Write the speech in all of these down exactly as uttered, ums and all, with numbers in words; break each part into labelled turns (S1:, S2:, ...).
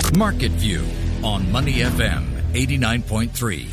S1: Market View on Money F M eighty-nine point three.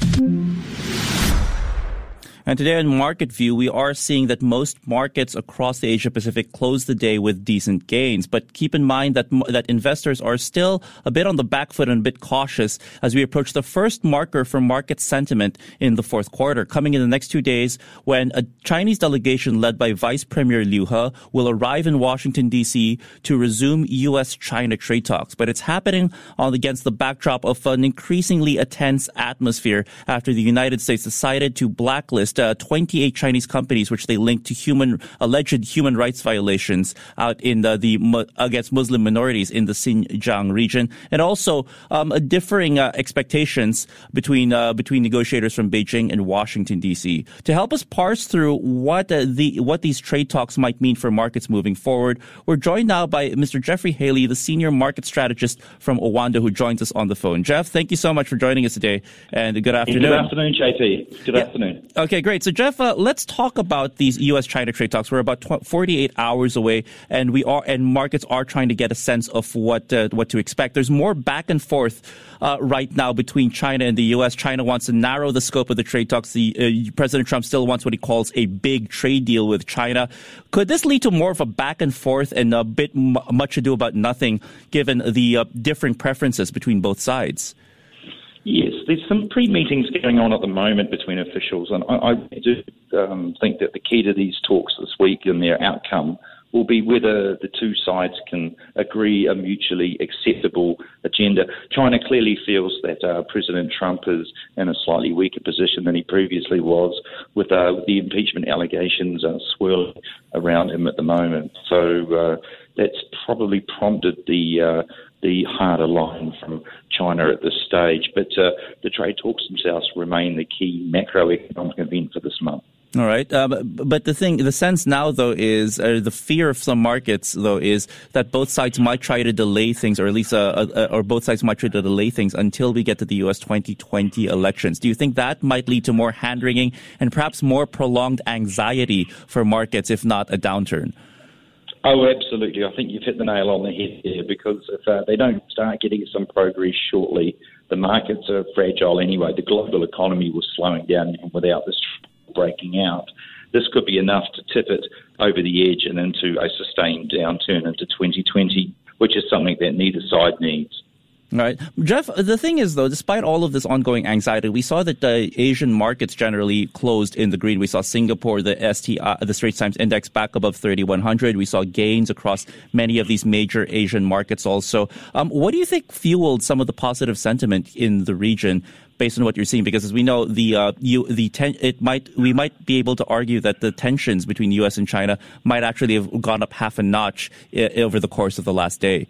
S2: And today on Market View, we are seeing that most markets across the Asia-Pacific close the day with decent gains. But keep in mind that that investors are still a bit on the back foot and a bit cautious as we approach the first marker for market sentiment in the fourth quarter, coming in the next two days when a Chinese delegation led by Vice Premier Liu He will arrive in Washington, D C to resume U S China trade talks. But it's happening on against the backdrop of an increasingly tense atmosphere after the United States decided to blacklist Uh, twenty-eight Chinese companies which they linked to human alleged human rights violations out in the, the against Muslim minorities in the Xinjiang region, and also um, a differing uh, expectations between uh, between negotiators from Beijing and Washington, D C. To help us parse through what uh, the what these trade talks might mean for markets moving forward, we're joined now by Mister Jeffrey Haley, the senior market strategist from Oanda, who joins us on the phone. Jeff, thank you so much for joining us today, and good afternoon.
S3: Good afternoon, J P. Good
S2: yeah.
S3: afternoon.
S2: Okay, great. So, Jeff, uh, let's talk about these U S China trade talks. We're about forty-eight hours away, and we are, and markets are trying to get a sense of what uh, what to expect. There's more back and forth uh, right now between China and the U S. China wants to narrow the scope of the trade talks. The uh, President Trump still wants what he calls a big trade deal with China. Could this lead to more of a back and forth and a bit m- much ado about nothing, given the uh, different preferences between both sides?
S3: Yes, there's some pre-meetings going on at the moment between officials, and I, I do um, think that the key to these talks this week and their outcome will be whether the two sides can agree a mutually acceptable agenda. China clearly feels that uh, President Trump is in a slightly weaker position than he previously was, with uh, the impeachment allegations uh, swirling around him at the moment. So uh, that's probably prompted the uh, the harder line from China at this stage. But uh, the trade talks themselves remain the key macroeconomic event for this month.
S2: All right. Um, but the thing, the sense now, though, is uh, the fear of some markets, though, is that both sides might try to delay things, or at least, uh, uh, or both sides might try to delay things until we get to the U S twenty twenty elections. Do you think that might lead to more hand-wringing and perhaps more prolonged anxiety for markets, if not a downturn?
S3: Oh, absolutely. I think you've hit the nail on the head there, because if uh, they don't start getting some progress shortly, the markets are fragile anyway. The global economy was slowing down, and without this breaking out, this could be enough to tip it over the edge and into a sustained downturn into twenty twenty, which is something that neither side needs.
S2: All right. Jeff, the thing is, though, despite all of this ongoing anxiety, we saw that the Asian markets generally closed in the green. We saw Singapore, the S T I, the Straits Times Index back above thirty-one hundred. We saw gains across many of these major Asian markets also. Um, what do you think fueled some of the positive sentiment in the region based on what you're seeing? Because as we know, the uh, you, the ten, it might we might be able to argue that the tensions between U S and China might actually have gone up half a notch I- over the course of the last day.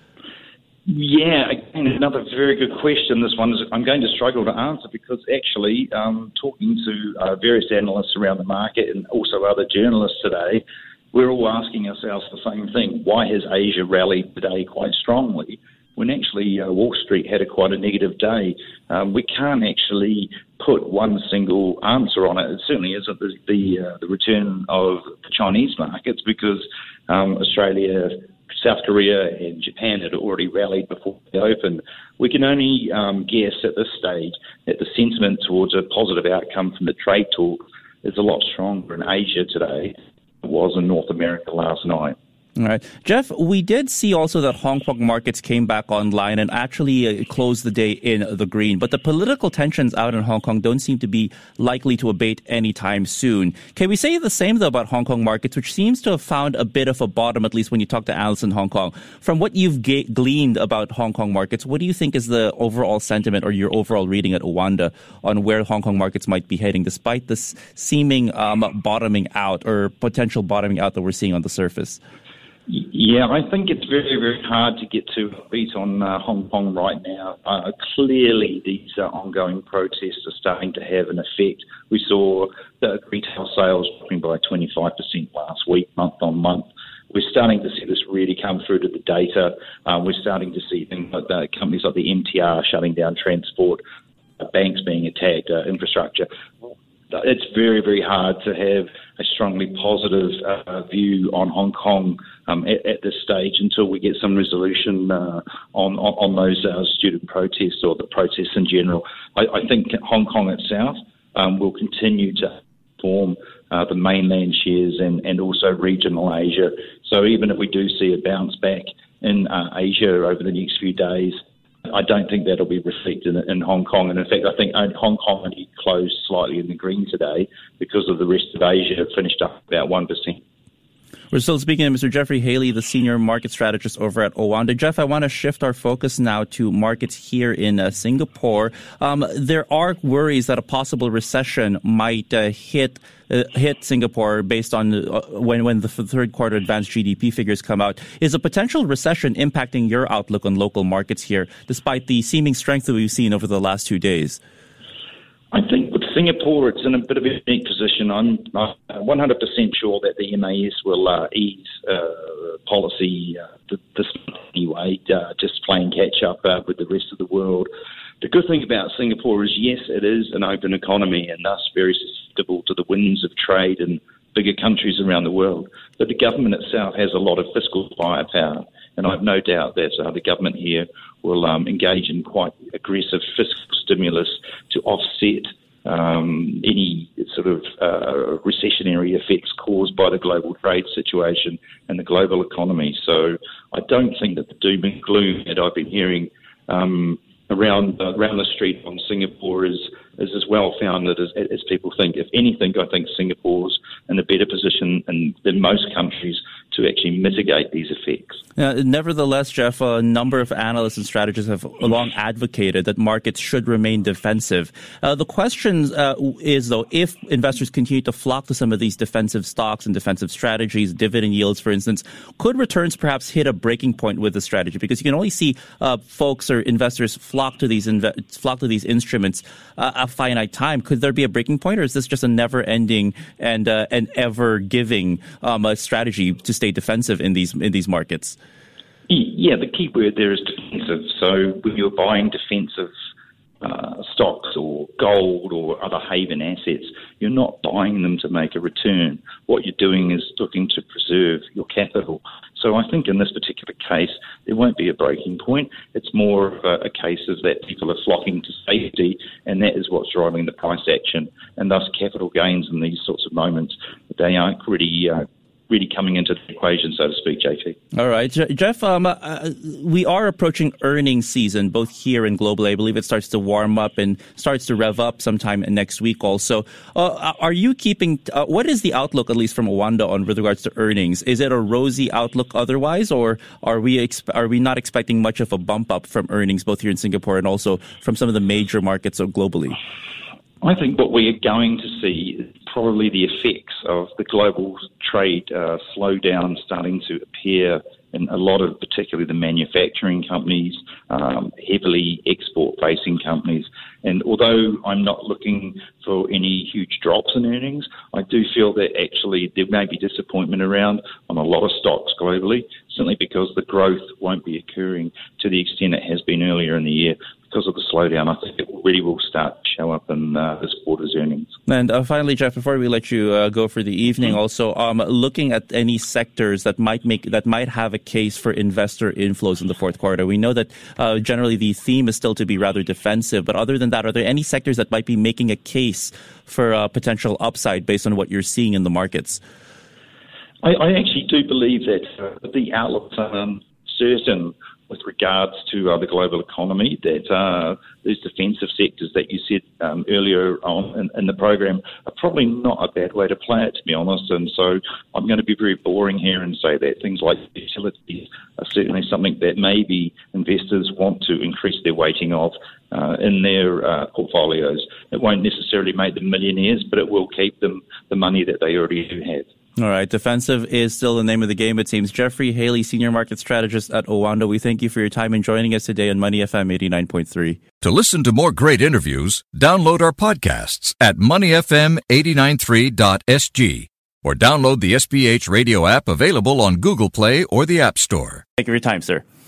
S3: Yeah, again, another very good question. This one is I'm going to struggle to answer, because actually um, talking to uh, various analysts around the market and also other journalists today, we're all asking ourselves the same thing. Why has Asia rallied today quite strongly when actually uh, Wall Street had a quite a negative day? Um, we can't actually put one single answer on it. It certainly isn't the the, uh, the return of the Chinese markets, because um, Australia, South Korea and Japan had already rallied before they opened. We can only um, guess at this stage that the sentiment towards a positive outcome from the trade talk is a lot stronger in Asia today than it was in North America last night.
S2: All right. Jeff, we did see also that Hong Kong markets came back online and actually uh, closed the day in the green. But the political tensions out in Hong Kong don't seem to be likely to abate anytime soon. Can we say the same, though, about Hong Kong markets, which seems to have found a bit of a bottom, at least when you talk to analysts in Hong Kong? From what you've ga- gleaned about Hong Kong markets, what do you think is the overall sentiment or your overall reading at Oanda on where Hong Kong markets might be heading, despite this seeming um, bottoming out or potential bottoming out that we're seeing on the surface?
S3: Yeah, I think it's very, very hard to get to beat on uh, Hong Kong right now. Uh, clearly, these uh, ongoing protests are starting to have an effect. We saw the retail sales dropping by twenty-five percent last week, month on month. We're starting to see this really come through to the data. Um, we're starting to see things like the companies like the M T R shutting down transport, uh, banks being attacked, uh, infrastructure. It's very, very hard to have a strongly positive uh, view on Hong Kong um, at, at this stage until we get some resolution uh, on, on, on those uh, student protests or the protests in general. I, I think Hong Kong itself um, will continue to form uh, the mainland shares and, and also regional Asia. So even if we do see a bounce back in uh, Asia over the next few days, I don't think that'll be reflected in, in Hong Kong. And in fact, I think Hong Kong only closed slightly in the green today because of the rest of Asia finished up about one percent.
S2: We're still speaking to Mister Jeffrey Haley, the senior market strategist over at Owanda. Jeff, I want to shift our focus now to markets here in uh, Singapore. Um, there are worries that a possible recession might uh, hit uh, hit Singapore based on uh, when when the third quarter advanced G D P figures come out. Is a potential recession impacting your outlook on local markets here, despite the seeming strength that we've seen over the last two days?
S3: I think with Singapore, it's in a bit of a unique position. I'm one hundred percent sure that the M A S will uh, ease uh, policy uh, this month anyway, uh, just playing catch up uh, with the rest of the world. The good thing about Singapore is, yes, it is an open economy and thus very susceptible to the winds of trade in bigger countries around the world. But the government itself has a lot of fiscal firepower, and I have no doubt that uh, the government here will um, engage in quite aggressive fiscal stimulus to offset um, any sort of uh, recessionary effects caused by the global trade situation and the global economy. So I don't think that the doom and gloom that I've been hearing um, around uh, around the street on Singapore is is as well founded as, as people think. If anything, I think Singapore's in a better position in, than most countries to actually mitigate these effects.
S2: Uh, nevertheless, Jeff, a number of analysts and strategists have long advocated that markets should remain defensive. Uh, the question uh, is, though, if investors continue to flock to some of these defensive stocks and defensive strategies, dividend yields, for instance, could returns perhaps hit a breaking point with the strategy? Because you can only see uh, folks or investors flock to these inve- flock to these instruments uh, a finite time. Could there be a breaking point, or is this just a never-ending and uh, and ever-giving um, a strategy to stay defensive in these in these markets?
S3: Yeah, the key word there is defensive. So when you're buying defensive uh, stocks or gold or other haven assets, you're not buying them to make a return. What you're doing is looking to preserve your capital. So I think in this particular case, there won't be a breaking point. It's more of a, a case of that people are flocking to safety, and that is what's driving the price action. And thus capital gains in these sorts of moments, they aren't really uh, really coming into the equation, so to speak, J T.
S2: All right. Jeff, um, uh, we are approaching earnings season, both here and globally. I believe it starts to warm up and starts to rev up sometime next week also. Uh, are you keeping, uh, what is the outlook, at least from Owanda, on with regards to earnings? Is it a rosy outlook otherwise, or are we exp- are we not expecting much of a bump up from earnings, both here in Singapore and also from some of the major markets globally?
S3: I think what we are going to see is probably the effects of the global trade uh, slowdown starting to appear in a lot of, particularly the manufacturing companies, um, heavily export-facing companies. And although I'm not looking for any huge drops in earnings, I do feel that actually there may be disappointment around on a lot of stocks globally, simply because the growth won't be occurring to the extent it has been earlier in the year. Because of the slowdown, I think it really will start to show up in uh, this quarter's earnings.
S2: And uh, finally, Jeff, before we let you uh, go for the evening, mm-hmm. also um, looking at any sectors that might make that might have a case for investor inflows in the fourth quarter. We know that uh, generally the theme is still to be rather defensive, but other than that, are there any sectors that might be making a case for uh, potential upside based on what you're seeing in the markets?
S3: I, I actually do believe that uh, the outlook's uncertain with regards to uh, the global economy, that uh, these defensive sectors that you said um, earlier on in, in the program are probably not a bad way to play it, to be honest. And so I'm going to be very boring here and say that things like utilities are certainly something that maybe investors want to increase their weighting of uh, in their uh, portfolios. It won't necessarily make them millionaires, but it will keep them the money that they already do have.
S2: All right. Defensive is still the name of the game, it seems. Jeffrey Haley, Senior Market Strategist at Owanda, we thank you for your time in joining us today on Money F M eighty-nine point three.
S1: To listen to more great interviews, download our podcasts at money f m eight nine three dot s g or download the S B H radio app available on Google Play or the App Store.
S2: Thank you for your time, sir.